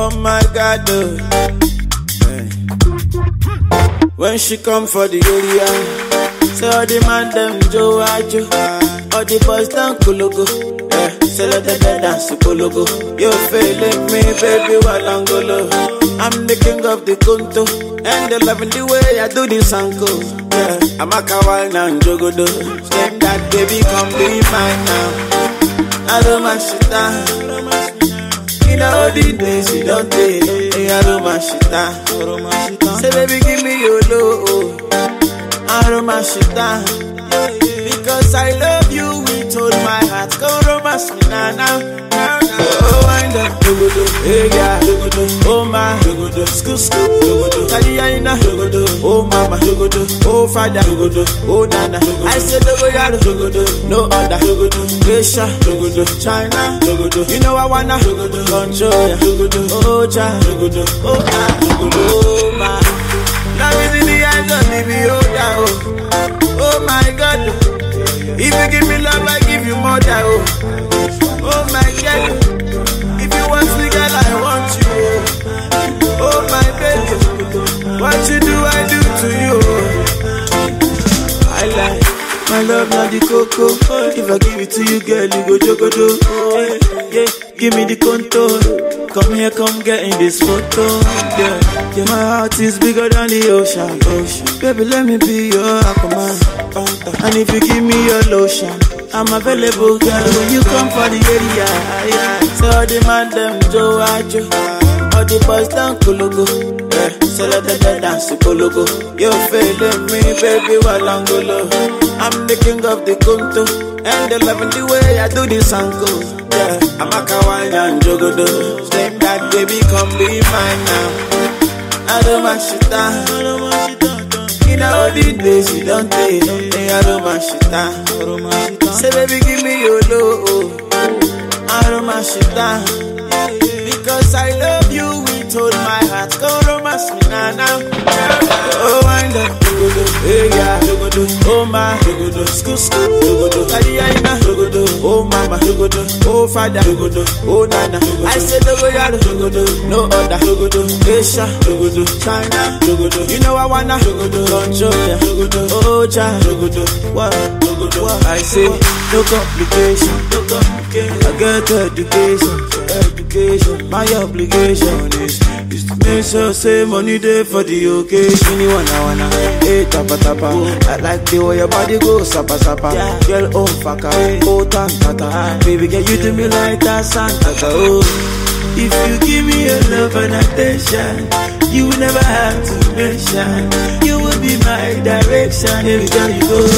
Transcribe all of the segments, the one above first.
Oh my God, oh. Hey. When she come for the area, say all the man them Joe Ajo, all the boys down Kologo. Say let the dance Kologo. You feeling me, baby, Walangolo. I'm the king of the Kunto, and they loving the way I do this anko. Yeah, I'm a kawaii and jogodo. Say that baby, come be mine now. I don't mind shit down. In all the days you don't take, I don't mind shit down. Say baby, give me your love. I don't mind shit down. Because I love you with all my heart. Go romance me now. Oh, wind up, hey yeah, oh my, school, Taliana, oh mama, oh father, oh nana. I said no other, Asia, China, you know I wanna control ya. Oh cha, oh my, love is in the eyes of the beholder. Oh my God. If you give me love, I give you more than oh my God. If you want me, girl, I want you. Oh my baby, what you do, I do to you. I like my love, not the cocoa. If I give it to you, girl, you go jogodo. Oh yeah, give me the contour. Come here, come get in this photo. Yeah, my heart is bigger than the ocean. Baby, let me be your Aquaman. And if you give me your lotion, I'm available, girl. When you come for the area, yeah. So all the man them Joe Ajo, all the boys down Kologo. Yeah, so let the dance Kologo. You feeling me, baby, Walangolo. I'm the king of the Kunto, and they loving the way I do this anko. Yeah, I'm a kawaii and jogodo. Same that baby, come be mine now. I don't mind shit down. In all the days you don't take, I don't mind shit down. Say baby, give me your love. I don't mind shit down. Because I love you with all my heart. Go romance me now. Oh, wind up, hey yeah, oh my, school, Taliana, oh mama, oh father, oh nana. I said no other, Asia, China, you know I wanna control ya. Oh cha, what I say, no complication. I get education. My obligation is to make sure say money there for the occasion. You wanna hey tapa. I like the way your body goes sapa. Girl oh faka, oh tanta. Baby girl you do me like that Santa. Oh, if you give me your love and attention, you will never have to mention. You will be my direction every time you go.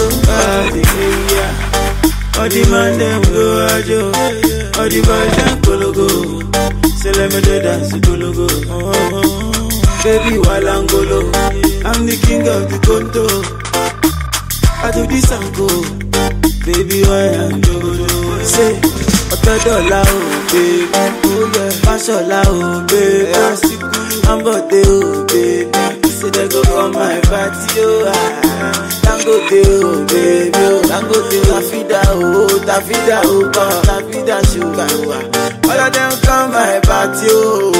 All the man them go ajo, all the boys them Kologo. Say let me do dance Kologo. Baby Walangolo, I'm the king of the Konto. I do this and go, baby Walangolo. Say $100 oh baby, oh yeah, $5 oh baby, I'm got the oh baby. Say they go come my party oh. Dangote oh baby, Dangote Tafida oh, Tafida sugar. All of them come my party oh.